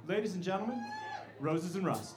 Ladies and gentlemen, Roses and Rust.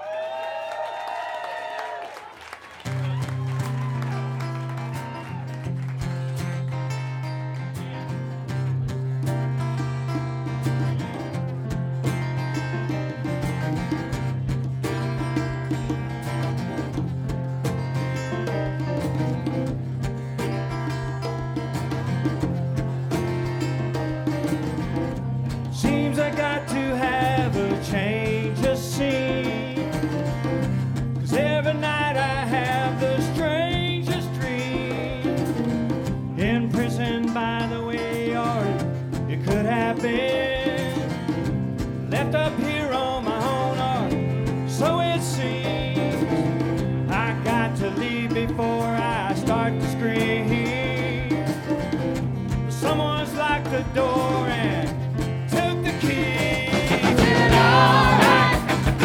Seems I got to have a change of scene, 'cause every night I have the strangest dream. Imprisoned by the way, or it could have been left up here on my own, or so it seems. I got to leave before I start to scream. Someone's locked the door and took the key. Feeling alright,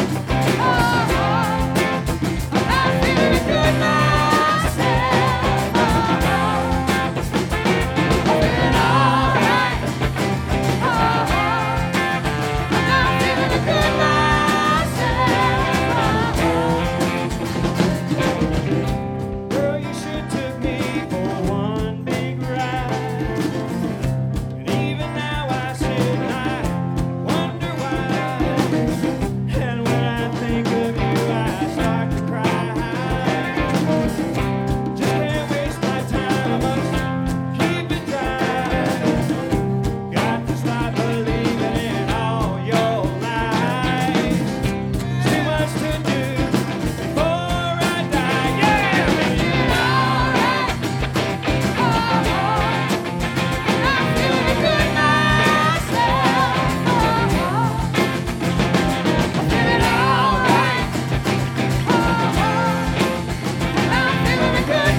I'm feeling good myself. Feeling alright, I'm feeling good myself. Girl, you should took me for one big ride. And even now I sit and I wonder why. And when I think of you, I start to cry. Just can't waste my time, I must keep it dry. Got to start believing in all your lies. Too much to do before I die. Yeah! Feeling alright, I'm feeling good myself. Feeling alright, I'm feeling good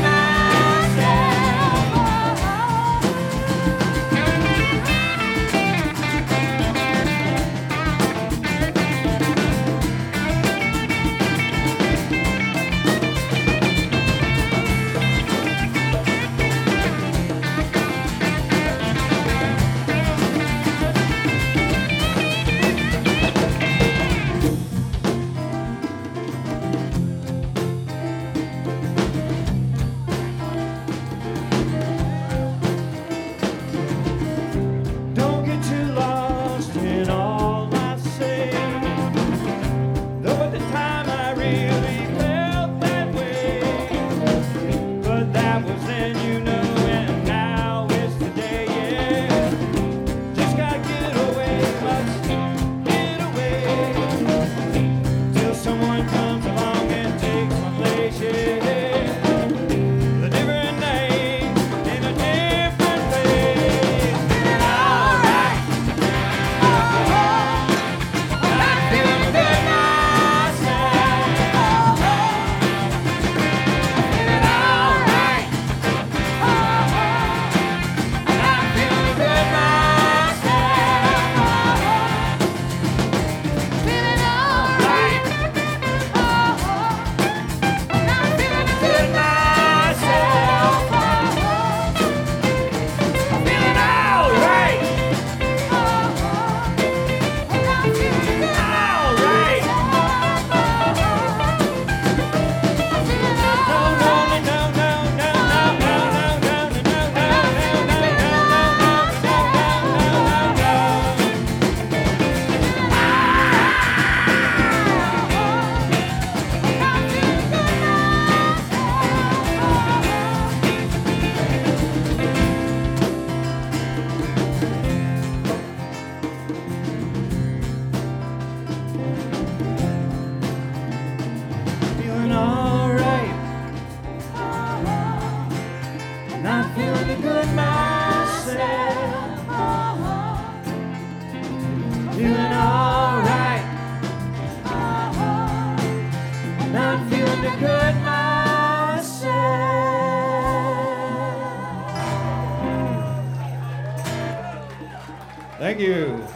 Don't get too lost in all I say. Though at the time I really felt that way. But that was then, you know, and now it's today, yeah. Just gotta get away, must get away. Till someone comes along and takes my place, yeah. A different name in a different place. Feeling alright, I'm feeling good myself. Feeling alright, I'm feeling good myself. Feeling alright, I'm feeling good myself. Feeling alright, I'm feeling alright. Feeling alright, not feeling good myself. Feeling alright, not feeling good myself. Thank you.